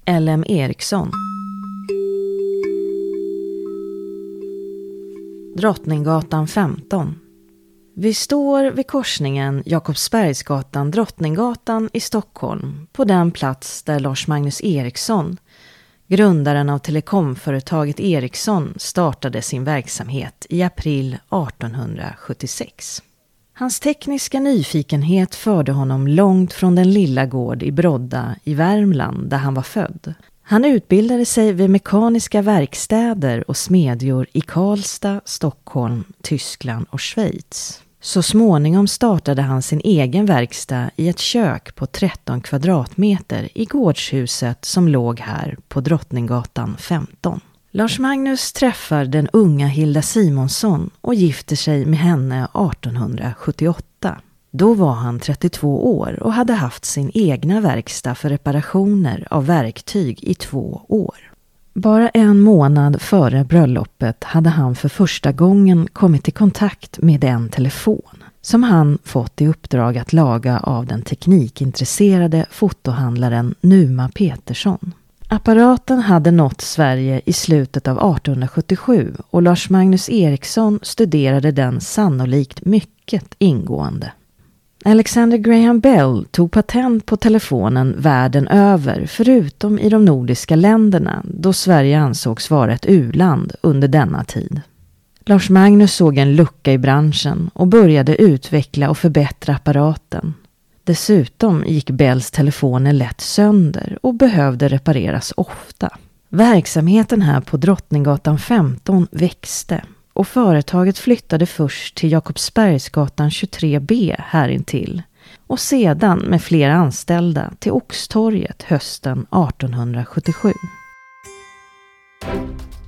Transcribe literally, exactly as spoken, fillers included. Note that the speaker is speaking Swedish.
L M Ericsson. Drottninggatan femton. Vi står vid korsningen Jakobsbergsgatan-Drottninggatan i Stockholm, på den plats där Lars Magnus Ericsson, grundaren av telekomföretaget Ericsson, startade sin verksamhet i april artonhundrasjuttiosex. Hans tekniska nyfikenhet förde honom långt från den lilla gård i Brodda i Värmland där han var född. Han utbildade sig vid mekaniska verkstäder och smedjor i Karlstad, Stockholm, Tyskland och Schweiz. Så småningom startade han sin egen verkstad i ett kök på tretton kvadratmeter i gårdshuset som låg här på Drottninggatan femton. Lars Magnus träffar den unga Hilda Simonsson och gifter sig med henne artonhundrasjuttioåtta. Då var han trettiotvå år och hade haft sin egna verkstad för reparationer av verktyg i två år. Bara en månad före bröllopet hade han för första gången kommit i kontakt med en telefon som han fått i uppdrag att laga av den teknikintresserade fotohandlaren Numa Petersson. Apparaten hade nått Sverige i slutet av artonhundrasjuttiosju och Lars Magnus Ericsson studerade den sannolikt mycket ingående. Alexander Graham Bell tog patent på telefonen världen över förutom i de nordiska länderna då Sverige ansågs vara ett u-land under denna tid. Lars Magnus såg en lucka i branschen och började utveckla och förbättra apparaten. Dessutom gick Bells telefoner lätt sönder och behövde repareras ofta. Verksamheten här på Drottninggatan femton växte och företaget flyttade först till Jakobsbergsgatan tjugotre B här intill och sedan med flera anställda till Oxtorget hösten artonhundrasjuttiosju.